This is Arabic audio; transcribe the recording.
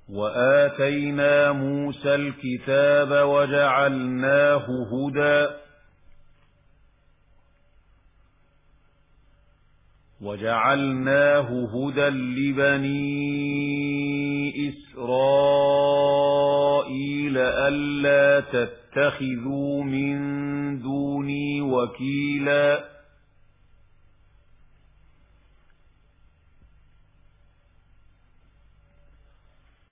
وآتينا موسى الكتاب وجعلناه هدى لبني إسرائيل ألا تتخذوا من دوني وكيلا